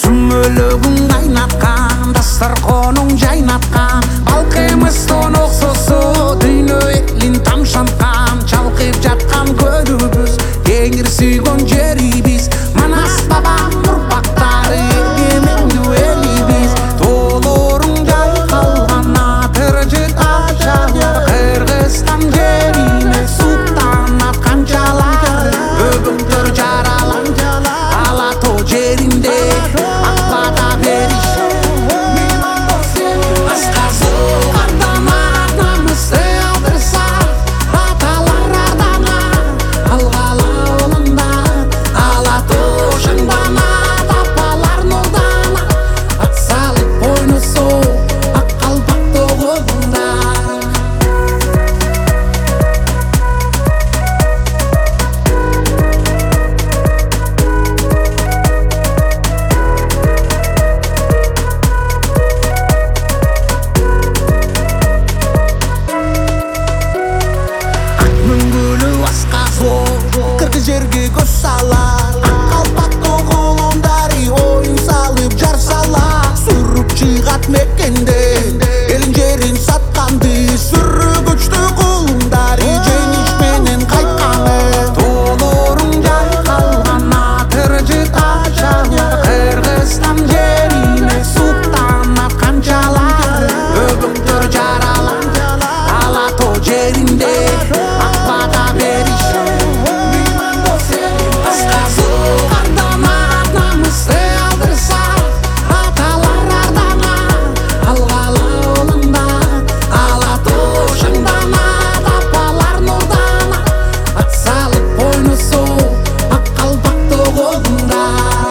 Сүмөлөгүң кайнаткан, дасторконуң жайнаткан, балкымыздын оксосу дүйнө элин тамшанткан, чалкып жаткан көлүбүз кеңир сүйгөн жерибиз. Манас бабам урпактары эгемендүү элибиз. Тоолоруң жайкалган атыржыт ажар, Кыргызстан жерине суктан аткан жалар, өгүңдөр жаралан ала тоо жеринде акбада беришет. Асказы кандай атамызды алдырса, аталар ардана алгала улунда, ала тоо шаңданат апалар нурдана, ат салып бойносо ак калпак тогунда. Мүңгүлүү асказо кыргыз жерге көз салар, ак калпактуу кулундари оюн салып жар салар. Сүрүп чыгат мекенден элин жерин сатканды, сүрүгүчтүү кулундари жеңиш менен кайтканы. Тоолоруң жайкалган атыржыт ажар, Кыргызстан жерине суктан аткан жалар, өгүңдөр жаралан ала тоо жеринде акбада беришет. Асказы кандай атамызды алдырса, аталар ардана алгала улунда, ала тоо шаңданат апалар нурдана, ат салып бойносо ак калпак тогунда.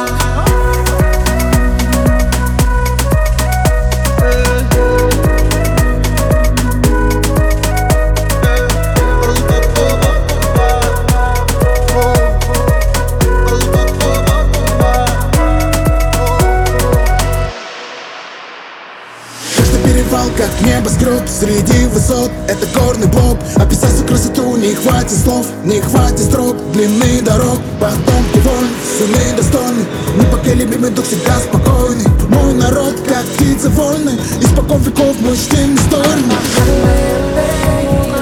Каждый перевал как небоскреб среди высот, это горный блок. Описать всю красоту не хватит слов, не хватит строк длинных дорог. Потомки войн, сыны достойны, непоколебимый дух всегда спокойный. Мой народ как птицы вольны, испокон веков мы чтим историю.